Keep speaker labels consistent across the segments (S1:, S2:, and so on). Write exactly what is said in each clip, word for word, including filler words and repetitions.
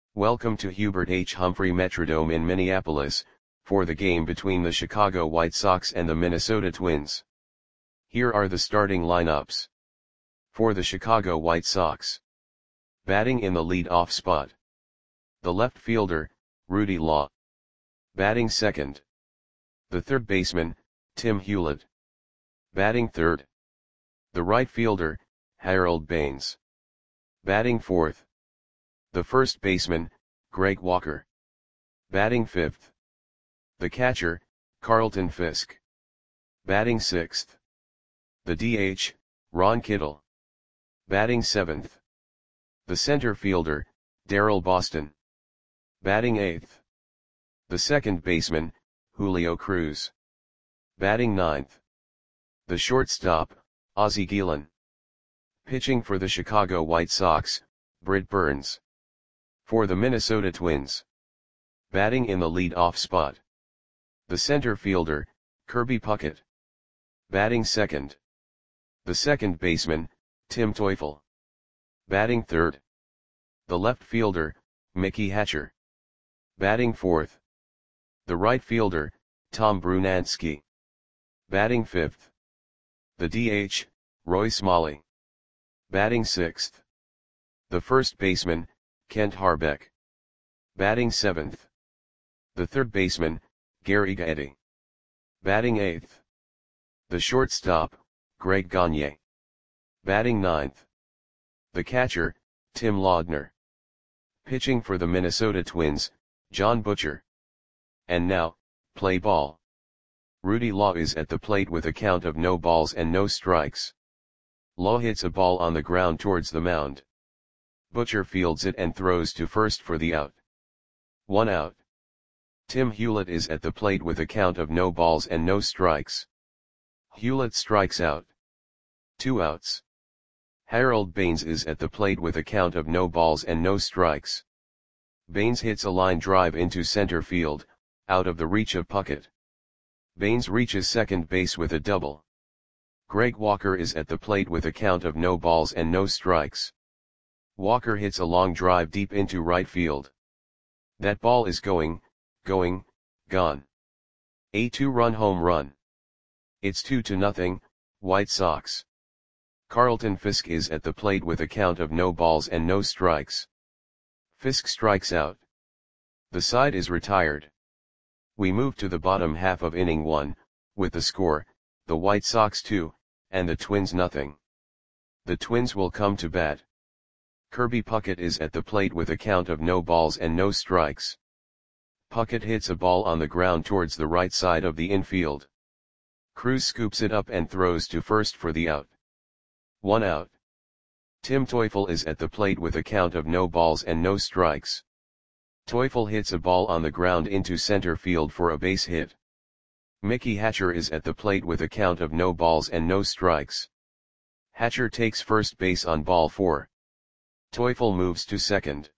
S1: Welcome to Hubert H. Humphrey Metrodome in Minneapolis, for the game between the Chicago White Sox and the Minnesota Twins. Here are the starting lineups. For the Chicago White Sox. Batting in the lead-off spot. The left fielder, Rudy Law. Batting second. The third baseman, Tim Hewlett. Batting third. The right fielder, Harold Baines. Batting fourth. The first baseman, Greg Walker. Batting fifth. The catcher, Carlton Fisk. Batting sixth. The D H, Ron Kittle. Batting seventh. The center fielder, Darryl Boston. Batting eighth. The second baseman, Julio Cruz. Batting ninth. The shortstop, Ozzie Guillen. Pitching for the Chicago White Sox, Britt Burns. For the Minnesota Twins. Batting in the lead-off spot. The center fielder, Kirby Puckett. Batting second. The second baseman, Tim Teufel. Batting third. The left fielder, Mickey Hatcher. Batting fourth. The right fielder, Tom Brunansky. Batting fifth. The D H, Roy Smalley. Batting sixth. The first baseman, Kent Harbeck. Batting seventh. The third baseman, Gary Gaetti. Batting eighth. The shortstop, Greg Gagne. Batting ninth. The catcher, Tim Laudner. Pitching for the Minnesota Twins, John Butcher. And now, play ball. Rudy Law is at the plate with a count of no balls and no strikes. Law hits a ball on the ground towards the mound. Butcher fields it and throws to first for the out. One out. Tim Hewlett is at the plate with a count of no balls and no strikes. Hewlett strikes out. Two outs. Harold Baines is at the plate with a count of no balls and no strikes. Baines hits a line drive into center field, out of the reach of Puckett. Baines reaches second base with a double. Greg Walker is at the plate with a count of no balls and no strikes. Walker hits a long drive deep into right field. That ball is going, going, gone. A two-run home run. It's two to nothing, White Sox. Carlton Fisk is at the plate with a count of no balls and no strikes. Fisk strikes out. The side is retired. We move to the bottom half of inning one, with the score, the White Sox two, and the Twins nothing. The Twins will come to bat. Kirby Puckett is at the plate with a count of no balls and no strikes. Puckett hits a ball on the ground towards the right side of the infield. Cruz scoops it up and throws to first for the out. One out. Tim Teufel is at the plate with a count of no balls and no strikes. Teufel hits a ball on the ground into center field for a base hit. Mickey Hatcher is at the plate with a count of no balls and no strikes. Hatcher takes first base on ball four. Teufel moves to second.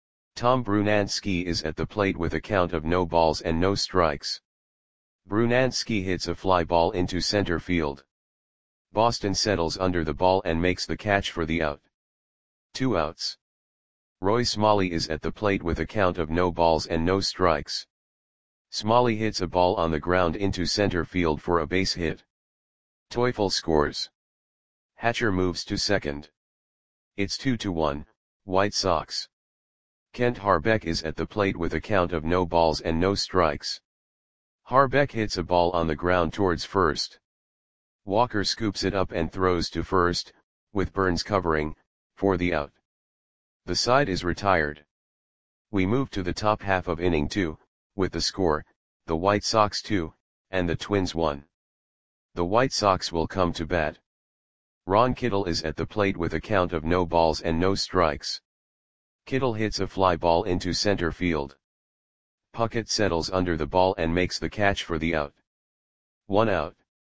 S1: Tom Brunansky is at the plate with a count of no balls and no strikes. Brunansky hits a fly ball into center field. Boston settles under the ball and makes the catch for the out. Two outs. Roy Smalley is at the plate with a count of no balls and no strikes. Smalley hits a ball on the ground into center field for a base hit. Teufel scores. Hatcher moves to second. It's two to one, White Sox. Kent Harbeck is at the plate with a count of no balls and no strikes. Harbeck hits a ball on the ground towards first. Walker scoops it up and throws to first, with Burns covering, for the out. The side is retired. We move to the top half of inning two, with the score, the White Sox two, and the Twins one. The White Sox will come to bat. Ron Kittle is at the plate with a count of no balls and no strikes. Kittle hits a fly ball into center field. Puckett settles under the ball and makes the catch for the out. One out.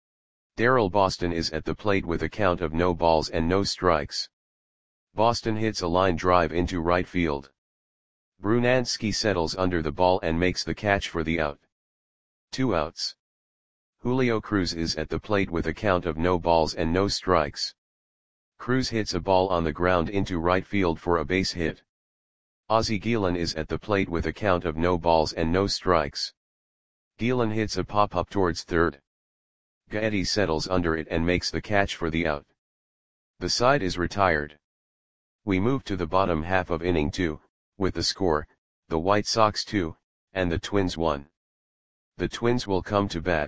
S1: Darryl Boston is at the plate with a count of no balls and no strikes. Boston hits a line drive into right field. Brunansky settles under the ball and makes the catch for the out. Two outs. Julio Cruz is at the plate with a count of no balls and no strikes. Cruz hits a ball on the ground into right field for a base hit. Ozzie Guillen is at the plate with a count of no balls and no strikes. Guillen hits a pop-up towards third. Gaetti settles under it and makes the catch for the out. The side is retired. We move to the bottom half of inning two, with the score, the White Sox two, and the Twins one. The Twins will come to bat.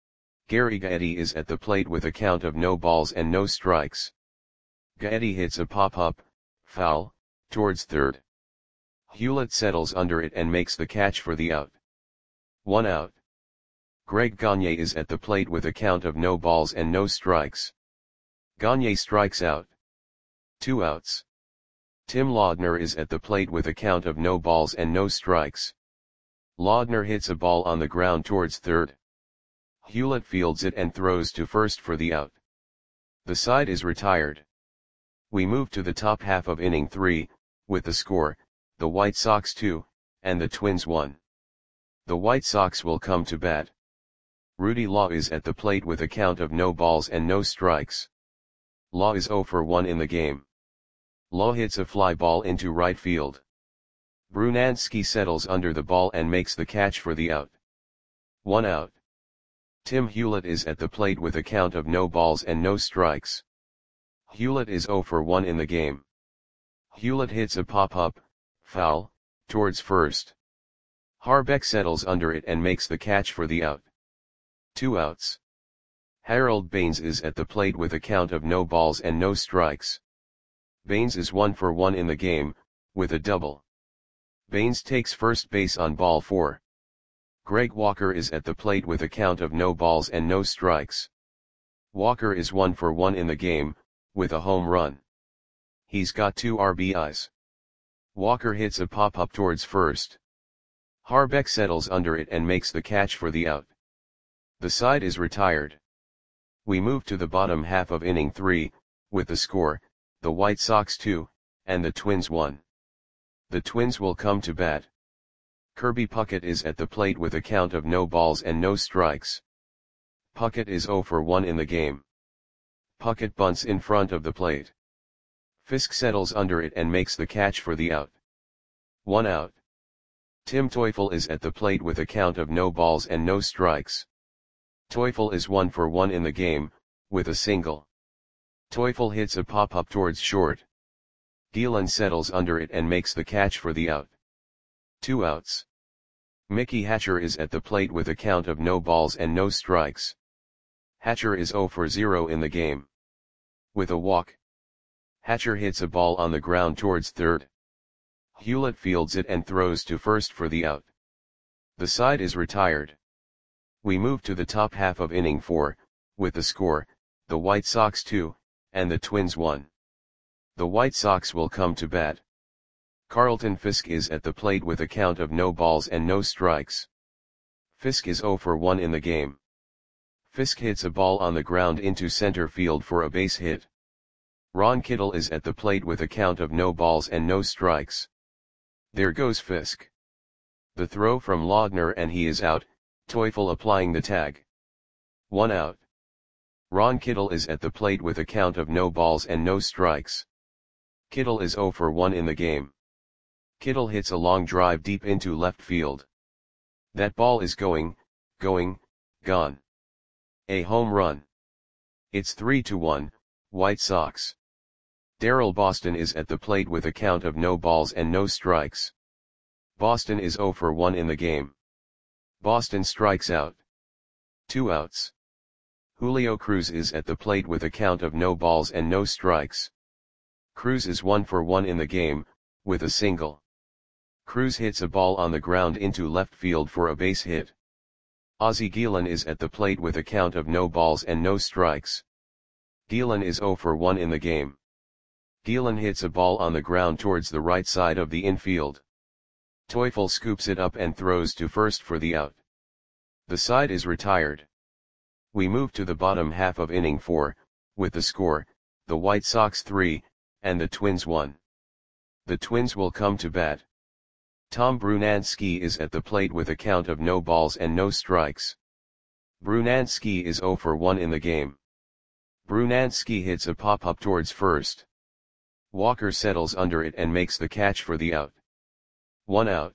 S1: Gary Gaetti is at the plate with a count of no balls and no strikes. Gaetti hits a pop-up, foul, towards third. Hewlett settles under it and makes the catch for the out. One out. Greg Gagne is at the plate with a count of no balls and no strikes. Gagne strikes out. Two outs. Tim Laudner is at the plate with a count of no balls and no strikes. Laudner hits a ball on the ground towards third. Hewlett fields it and throws to first for the out. The side is retired. We move to the top half of inning three, with the score, the White Sox two, and the Twins one. The White Sox will come to bat. Rudy Law is at the plate with a count of no balls and no strikes. Law is oh for one in the game. Law hits a fly ball into right field. Brunansky settles under the ball and makes the catch for the out. One out. Tim Hewlett is at the plate with a count of no balls and no strikes. Hewlett is oh for one in the game. Hewlett hits a pop-up, foul, towards first. Harbeck settles under it and makes the catch for the out. Two outs. Harold Baines is at the plate with a count of no balls and no strikes. Baines is one for one in the game, with a double. Baines takes first base on ball four. Greg Walker is at the plate with a count of no balls and no strikes. Walker is one for one in the game, with a home run. He's got two R B Is. Walker hits a pop-up towards first. Harbeck settles under it and makes the catch for the out. The side is retired. We move to the bottom half of inning three, with the score, the White Sox two, and the Twins one. The Twins will come to bat. Kirby Puckett is at the plate with a count of no balls and no strikes. Puckett is oh for one in the game. Puckett bunts in front of the plate. Fisk settles under it and makes the catch for the out. One out. Tim Teufel is at the plate with a count of no balls and no strikes. Teufel is one for one in the game, with a single. Teufel hits a pop-up towards short. Guillen settles under it and makes the catch for the out. Two outs. Mickey Hatcher is at the plate with a count of no balls and no strikes. Hatcher is oh for zero in the game. With a walk. Hatcher hits a ball on the ground towards third. Hewlett fields it and throws to first for the out. The side is retired. We move to the top half of inning four, with the score, the White Sox two, and the Twins one. The White Sox will come to bat. Carlton Fisk is at the plate with a count of no balls and no strikes. Fisk is oh for one in the game. Fisk hits a ball on the ground into center field for a base hit. Ron Kittle is at the plate with a count of no balls and no strikes. There goes Fisk. The throw from Laudner and he is out, Teufel applying the tag. One out. Ron Kittle is at the plate with a count of no balls and no strikes. Kittle is oh for one in the game. Kittle hits a long drive deep into left field. That ball is going, going, gone. A home run. It's three to one, White Sox. Darrell Boston is at the plate with a count of no balls and no strikes. Boston is oh for one in the game. Boston strikes out. Two outs. Julio Cruz is at the plate with a count of no balls and no strikes. Cruz is one for one in the game, with a single. Cruz hits a ball on the ground into left field for a base hit. Ozzie Guillen is at the plate with a count of no balls and no strikes. Guillen is oh for one in the game. Guillen hits a ball on the ground towards the right side of the infield. Teufel scoops it up and throws to first for the out. The side is retired. We move to the bottom half of inning four, with the score, the White Sox three, and the Twins one. The Twins will come to bat. Tom Brunansky is at the plate with a count of no balls and no strikes. Brunansky is oh for one in the game. Brunansky hits a pop-up towards first. Walker settles under it and makes the catch for the out. One out.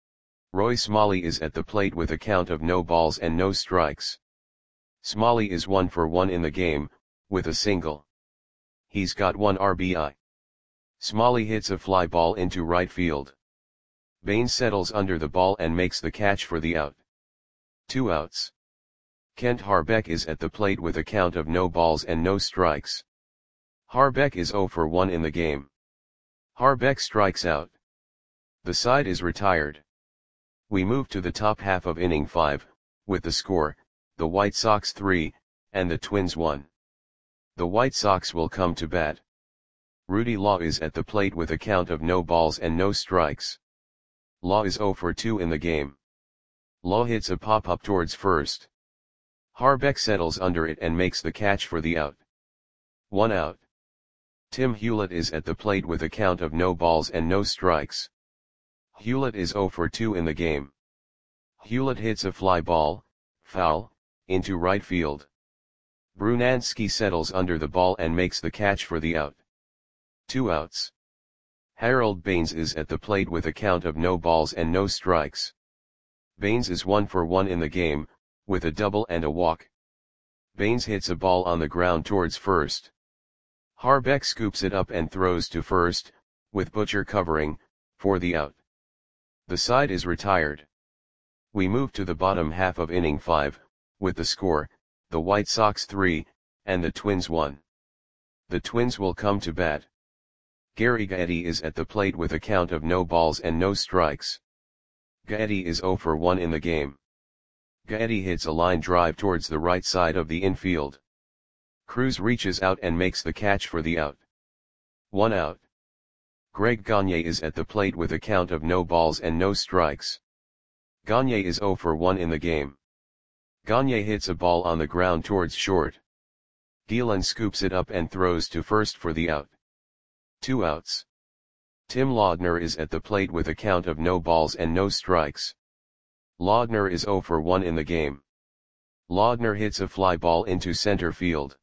S1: Roy Smalley is at the plate with a count of no balls and no strikes. Smalley is one for one in the game, with a single. He's got one R B I. Smalley hits a fly ball into right field. Baines settles under the ball and makes the catch for the out. Two outs. Kent Harbeck is at the plate with a count of no balls and no strikes. Harbeck is zero for one in the game. Harbeck strikes out. The side is retired. We move to the top half of inning five, with the score, the White Sox three, and the Twins one. The White Sox will come to bat. Rudy Law is at the plate with a count of no balls and no strikes. Law is zero for two in the game. Law hits a pop-up towards first. Harbeck settles under it and makes the catch for the out. One out. Tim Hewlett is at the plate with a count of no balls and no strikes. Hewlett is zero for two in the game. Hewlett hits a fly ball, foul, into right field. Brunansky settles under the ball and makes the catch for the out. Two outs. Harold Baines is at the plate with a count of no balls and no strikes. Baines is one for one in the game, with a double and a walk. Baines hits a ball on the ground towards first. Harbeck scoops it up and throws to first, with Butcher covering, for the out. The side is retired. We move to the bottom half of inning five, with the score, the White Sox three, and the Twins one. The Twins will come to bat. Gary Gaetti is at the plate with a count of no balls and no strikes. Gaetti is zero for one in the game. Gaetti hits a line drive towards the right side of the infield. Cruz reaches out and makes the catch for the out. One out. Greg Gagne is at the plate with a count of no balls and no strikes. Gagne is zero for one in the game. Gagne hits a ball on the ground towards short. Gielan scoops it up and throws to first for the out. Two outs. Tim Laudner is at the plate with a count of no balls and no strikes. Laudner is zero for one in the game. Laudner hits a fly ball into center field.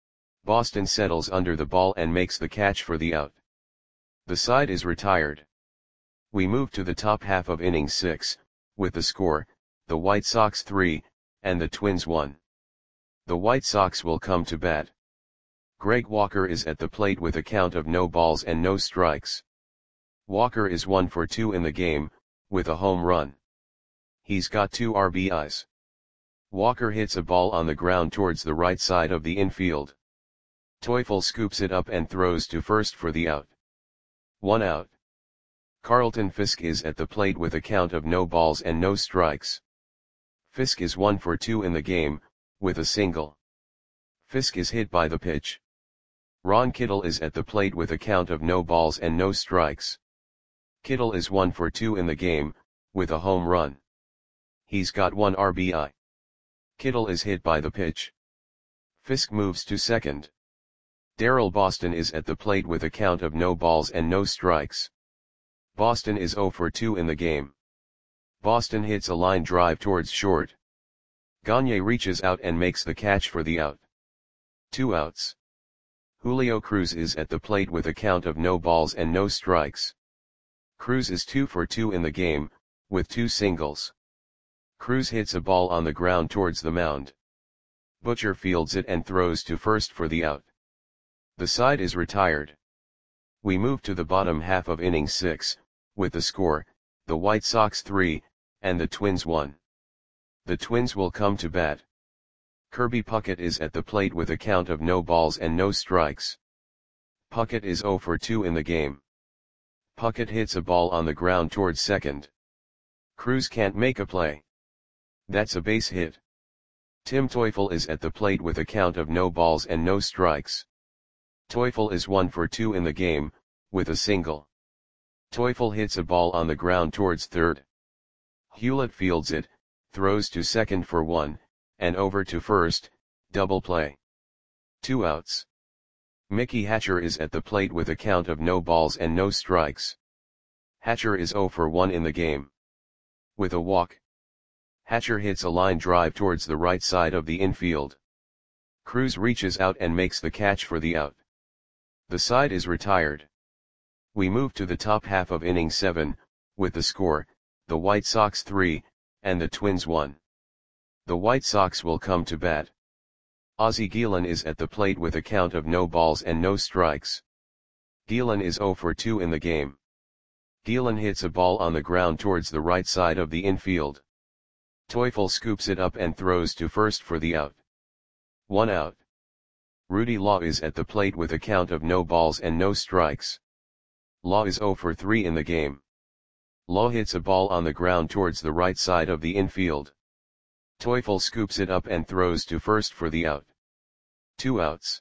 S1: Boston settles under the ball and makes the catch for the out. The side is retired. We move to the top half of inning six, with the score, the White Sox three, and the Twins one. The White Sox will come to bat. Greg Walker is at the plate with a count of no balls and no strikes. Walker is one for two in the game, with a home run. He's got two R B Is. Walker hits a ball on the ground towards the right side of the infield. Teufel scoops it up and throws to first for the out. One out. Carlton Fisk is at the plate with a count of no balls and no strikes. Fisk is one for two in the game, with a single. Fisk is hit by the pitch. Ron Kittle is at the plate with a count of no balls and no strikes. Kittle is one for two in the game, with a home run. He's got one R B I. Kittle is hit by the pitch. Fisk moves to second. Darrell Boston is at the plate with a count of no balls and no strikes. Boston is zero for two in the game. Boston hits a line drive towards short. Gagne reaches out and makes the catch for the out. Two outs. Julio Cruz is at the plate with a count of no balls and no strikes. Cruz is two for two in the game, with two singles. Cruz hits a ball on the ground towards the mound. Butcher fields it and throws to first for the out. The side is retired. We move to the bottom half of inning six, with the score, the White Sox three, and the Twins one. The Twins will come to bat. Kirby Puckett is at the plate with a count of no balls and no strikes. Puckett is zero for two in the game. Puckett hits a ball on the ground towards second. Cruz can't make a play. That's a base hit. Tim Teufel is at the plate with a count of no balls and no strikes. Teufel is one for two in the game, with a single. Teufel hits a ball on the ground towards third. Hewlett fields it, throws to second for one, and over to first, double play. Two outs. Mickey Hatcher is at the plate with a count of no balls and no strikes. Hatcher is zero for one in the game. With a walk. Hatcher hits a line drive towards the right side of the infield. Cruz reaches out and makes the catch for the out. The side is retired. We move to the top half of inning seven, with the score, the White Sox three, and the Twins one. The White Sox will come to bat. Ozzie Guillen is at the plate with a count of no balls and no strikes. Guillen is zero for two in the game. Guillen hits a ball on the ground towards the right side of the infield. Teufel scoops it up and throws to first for the out. One out. Rudy Law is at the plate with a count of no balls and no strikes. Law is zero for three in the game. Law hits a ball on the ground towards the right side of the infield. Teufel scoops it up and throws to first for the out. Two outs.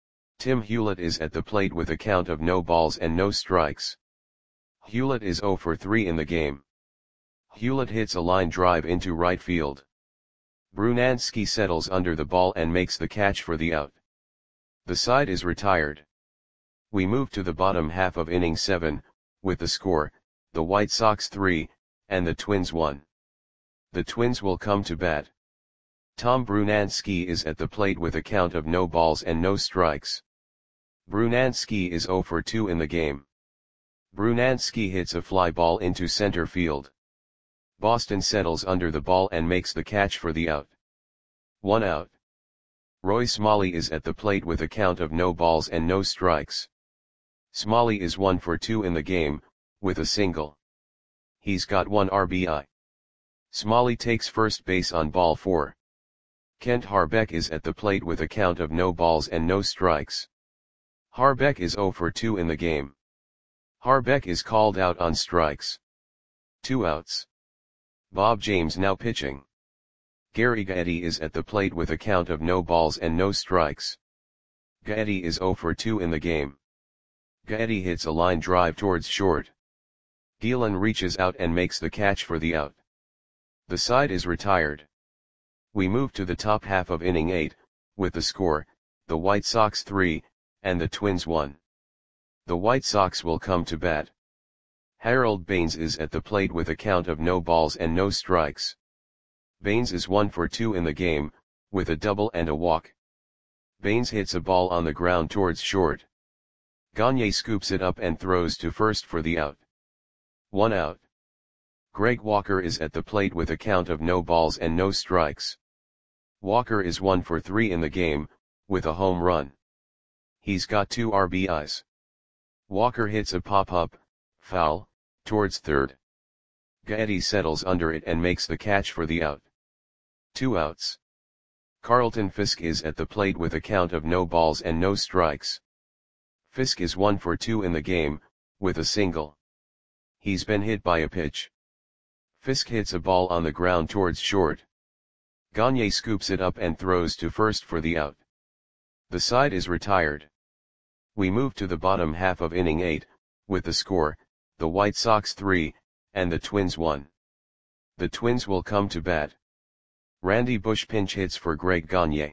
S1: Tim Hewlett is at the plate with a count of no balls and no strikes. Hewlett is zero for three in the game. Hewlett hits a line drive into right field. Brunansky settles under the ball and makes the catch for the out. The side is retired. We move to the bottom half of inning seven, with the score, the White Sox three, and the Twins one. The Twins will come to bat. Tom Brunansky is at the plate with a count of no balls and no strikes. Brunansky is zero for two in the game. Brunansky hits a fly ball into center field. Boston settles under the ball and makes the catch for the out. One out. Roy Smalley is at the plate with a count of no balls and no strikes. Smalley is one for two in the game, with a single. He's got one R B I. Smalley takes first base on ball four. Kent Harbeck is at the plate with a count of no balls and no strikes. Harbeck is zero for two in the game. Harbeck is called out on strikes. Two outs. Bob James now pitching. Gary Gaetti is at the plate with a count of no balls and no strikes. Gaetti is zero for two in the game. Gaetti hits a line drive towards short. Guillen reaches out and makes the catch for the out. The side is retired. We move to the top half of inning eight, with the score, the White Sox three, and the Twins one. The White Sox will come to bat. Harold Baines is at the plate with a count of no balls and no strikes. Baines is one for two in the game, with a double and a walk. Baines hits a ball on the ground towards short. Gagne scoops it up and throws to first for the out. One out. Greg Walker is at the plate with a count of no balls and no strikes. Walker is one for three in the game, with a home run. He's got two R B Is. Walker hits a pop-up, foul, towards third. Gaetti settles under it and makes the catch for the out. Two outs. Carlton Fisk is at the plate with a count of no balls and no strikes. Fisk is one for two in the game, with a single. He's been hit by a pitch. Fisk hits a ball on the ground towards short. Gagne scoops it up and throws to first for the out. The side is retired. We move to the bottom half of inning eight, with the score, the White Sox three, and the Twins one. The Twins will come to bat. Randy Bush pinch hits for Greg Gagne.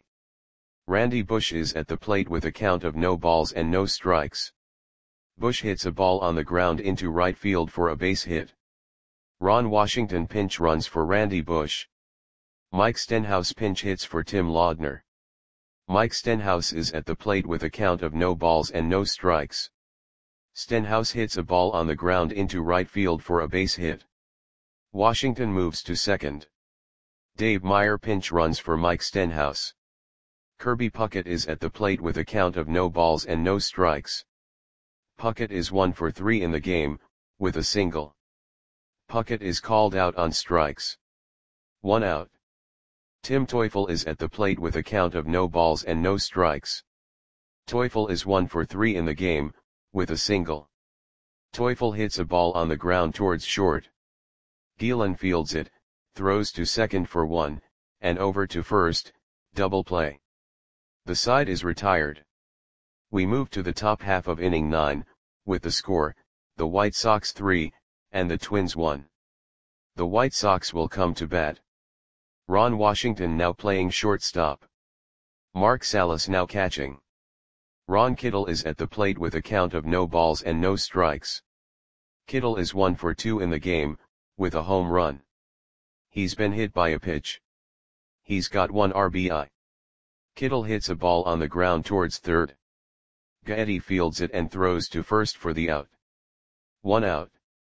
S1: Randy Bush is at the plate with a count of no balls and no strikes. Bush hits a ball on the ground into right field for a base hit. Ron Washington pinch runs for Randy Bush. Mike Stenhouse pinch hits for Tim Laudner. Mike Stenhouse is at the plate with a count of no balls and no strikes. Stenhouse hits a ball on the ground into right field for a base hit. Washington moves to second. Dave Meyer pinch runs for Mike Stenhouse. Kirby Puckett is at the plate with a count of no balls and no strikes. Puckett is one for three in the game, with a single. Puckett is called out on strikes. One out. Tim Teufel is at the plate with a count of no balls and no strikes. Teufel is one for three in the game, with a single. Teufel hits a ball on the ground towards short. Guillen fields it, throws to second for one, and over to first, double play. The side is retired. We move to the top half of inning nine, with the score, the White Sox three, and the Twins one. The White Sox will come to bat. Ron Washington now playing shortstop. Mark Salas now catching. Ron Kittle is at the plate with a count of no balls and no strikes. Kittle is one for two in the game, with a home run. He's been hit by a pitch. He's got one R B I. Kittle hits a ball on the ground towards third. Gaetti fields it and throws to first for the out. One out.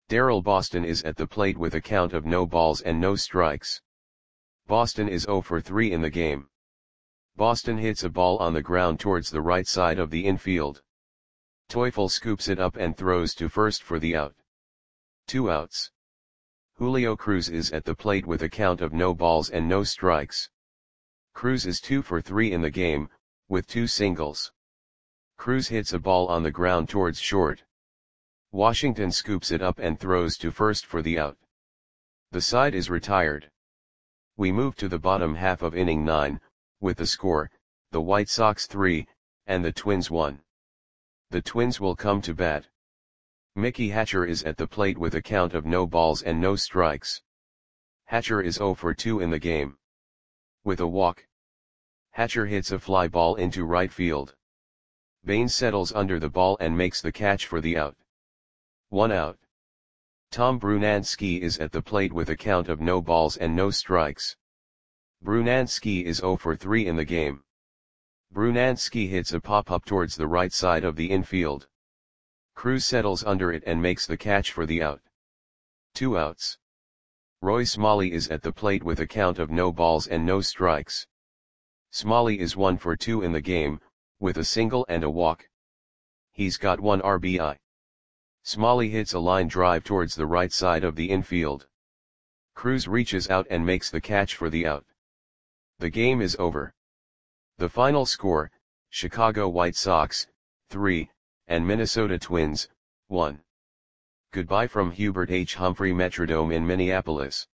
S1: Darryl Boston is at the plate with a count of no balls and no strikes. Boston is zero for three in the game. Boston hits a ball on the ground towards the right side of the infield. Teufel scoops it up and throws to first for the out. Two outs. Julio Cruz is at the plate with a count of no balls and no strikes. Cruz is two for three in the game, with two singles. Cruz hits a ball on the ground towards short. Washington scoops it up and throws to first for the out. The side is retired. We move to the bottom half of inning nine, with the score, the White Sox three, and the Twins one. The Twins will come to bat. Mickey Hatcher is at the plate with a count of no balls and no strikes. Hatcher is zero for two in the game. With a walk, Hatcher hits a fly ball into right field. Baines settles under the ball and makes the catch for the out. One out. Tom Brunansky is at the plate with a count of no balls and no strikes. Brunansky is zero for three in the game. Brunansky hits a pop-up towards the right side of the infield. Cruz settles under it and makes the catch for the out. Two outs. Roy Smalley is at the plate with a count of no balls and no strikes. Smalley is one for two in the game, with a single and a walk. He's got one R B I. Smalley hits a line drive towards the right side of the infield. Cruz reaches out and makes the catch for the out. The game is over. The final score, Chicago White Sox, three, and Minnesota Twins, one. Goodbye from Hubert H. Humphrey Metrodome in Minneapolis.